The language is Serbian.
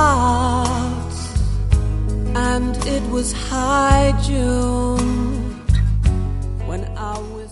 hearts, and it was high June when I was